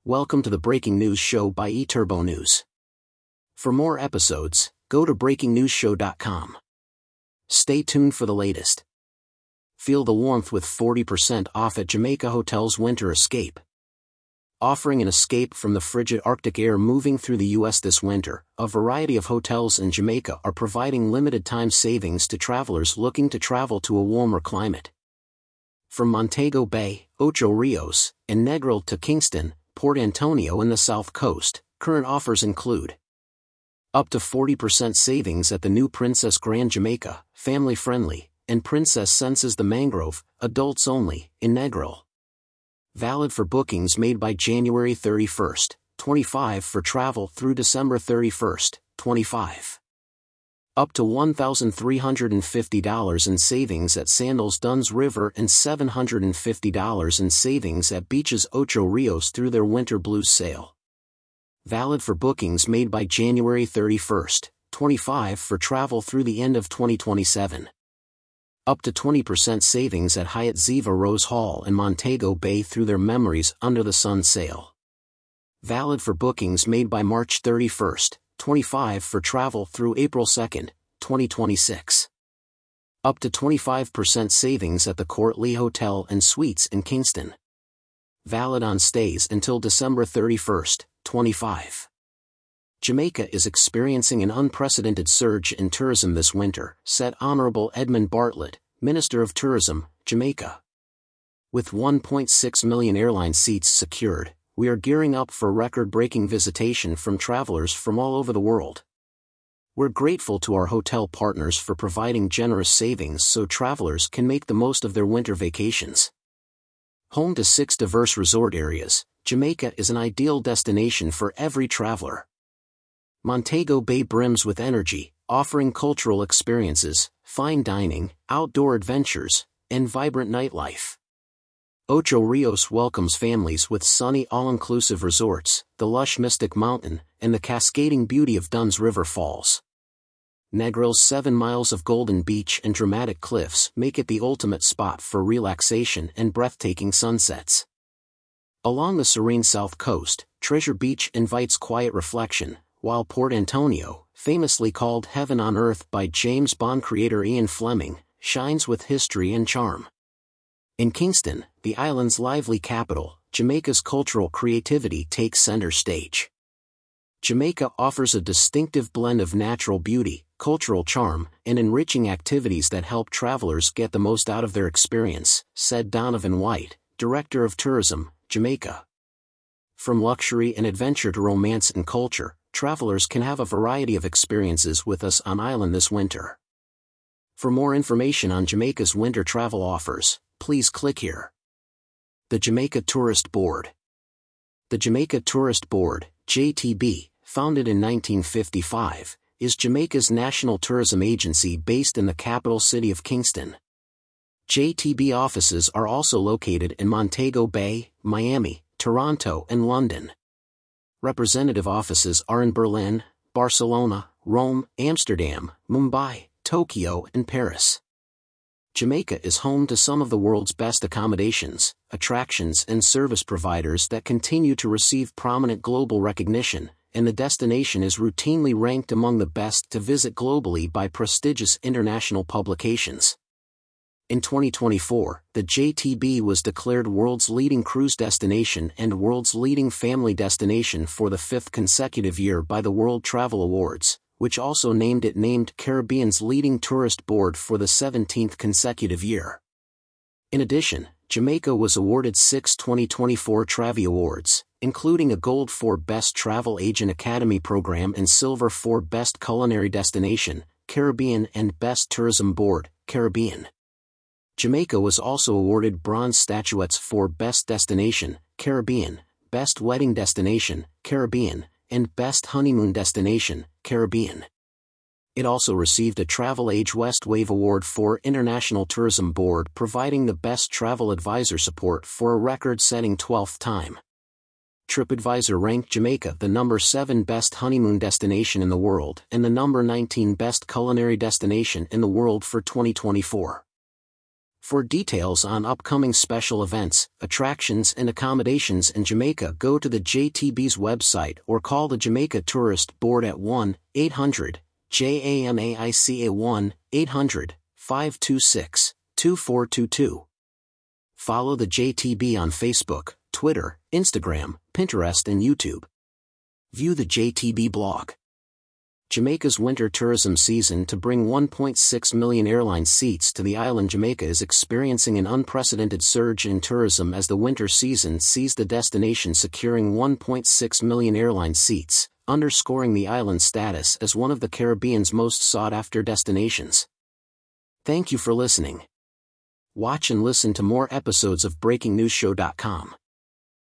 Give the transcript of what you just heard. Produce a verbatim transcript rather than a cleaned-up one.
Welcome to the Breaking News Show by eTurbo News. For more episodes, go to breaking news show dot com. Stay tuned for the latest. Feel the warmth with forty percent off at Jamaica Hotels Winter Escape. Offering an escape from the frigid Arctic air moving through the U S this winter, a variety of hotels in Jamaica are providing limited-time savings to travelers looking to travel to a warmer climate. From Montego Bay, Ocho Rios, and Negril to Kingston, Port Antonio and the South Coast, current offers include up to forty percent savings at the new Princess Grand Jamaica, family-friendly, and Princess Senses the Mangrove, adults only, in Negril. Valid for bookings made by January thirty-first, twenty-five for travel through December thirty-first, twenty-five. Up to one thousand three hundred fifty dollars in savings at Sandals Dunn's River and seven hundred fifty dollars in savings at Beaches Ocho Rios through their Winter Blues sale. Valid for bookings made by January thirty-first, twenty-five for travel through the end of twenty twenty-seven. Up to twenty percent savings at Hyatt Ziva Rose Hall and Montego Bay through their Memories Under the Sun sale. Valid for bookings made by March thirty-first, twenty-five for travel through April second, twenty twenty-six. Up to twenty-five percent savings at the Court Lee Hotel and Suites in Kingston. Valid on stays until December thirty-first, twenty-five. Jamaica is experiencing an unprecedented surge in tourism this winter, said Honorable Edmund Bartlett, Minister of Tourism, Jamaica. With one point six million airline seats secured, we are gearing up for record-breaking visitation from travelers from all over the world. We're grateful to our hotel partners for providing generous savings so travelers can make the most of their winter vacations. Home to six diverse resort areas, Jamaica is an ideal destination for every traveler. Montego Bay brims with energy, offering cultural experiences, fine dining, outdoor adventures, and vibrant nightlife. Ocho Rios welcomes families with sunny all-inclusive resorts, the lush Mystic Mountain, and the cascading beauty of Dunn's River Falls. Negril's seven miles of golden beach and dramatic cliffs make it the ultimate spot for relaxation and breathtaking sunsets. Along the serene South Coast, Treasure Beach invites quiet reflection, while Port Antonio, famously called Heaven on Earth by James Bond creator Ian Fleming, shines with history and charm. In Kingston, the island's lively capital, Jamaica's cultural creativity takes center stage. Jamaica offers a distinctive blend of natural beauty, cultural charm, and enriching activities that help travelers get the most out of their experience, said Donovan White, Director of Tourism, Jamaica. From luxury and adventure to romance and culture, travelers can have a variety of experiences with us on island this winter. For more information on Jamaica's winter travel offers, please click here. The Jamaica Tourist Board. The Jamaica Tourist Board, J T B, founded in nineteen fifty-five, is Jamaica's national tourism agency based in the capital city of Kingston. J T B offices are also located in Montego Bay, Miami, Toronto, and London. Representative offices are in Berlin, Barcelona, Rome, Amsterdam, Mumbai, Tokyo, and Paris. Jamaica is home to some of the world's best accommodations, attractions and service providers that continue to receive prominent global recognition, and the destination is routinely ranked among the best to visit globally by prestigious international publications. In twenty twenty-four, the J T B was declared world's leading cruise destination and world's leading family destination for the fifth consecutive year by the World Travel Awards, which also named it named Caribbean's leading tourist board for the seventeenth consecutive year. In addition, Jamaica was awarded six twenty twenty-four Travi Awards, including a gold for Best Travel Agent Academy Program and silver for Best Culinary Destination, Caribbean and Best Tourism Board, Caribbean. Jamaica was also awarded bronze statuettes for Best Destination, Caribbean, Best Wedding Destination, Caribbean, and Best Honeymoon Destination, Caribbean. It also received a Travel Age West Wave Award for International Tourism Board, providing the Best Travel Advisor support for a record-setting twelfth time. TripAdvisor ranked Jamaica the number seven best honeymoon destination in the world and the number nineteen best culinary destination in the world for twenty twenty-four. For details on upcoming special events, attractions and accommodations in Jamaica, go to the J T B's website or call the Jamaica Tourist Board at one eight hundred J A M A I C A one eight hundred five two six two four two two. Follow the J T B on Facebook, Twitter, Instagram, Pinterest and YouTube. View the J T B blog. Jamaica's winter tourism season to bring one point six million airline seats to the island. Jamaica is experiencing an unprecedented surge in tourism as the winter season sees the destination securing one point six million airline seats, underscoring the island's status as one of the Caribbean's most sought-after destinations. Thank you for listening. Watch and listen to more episodes of breaking news show dot com.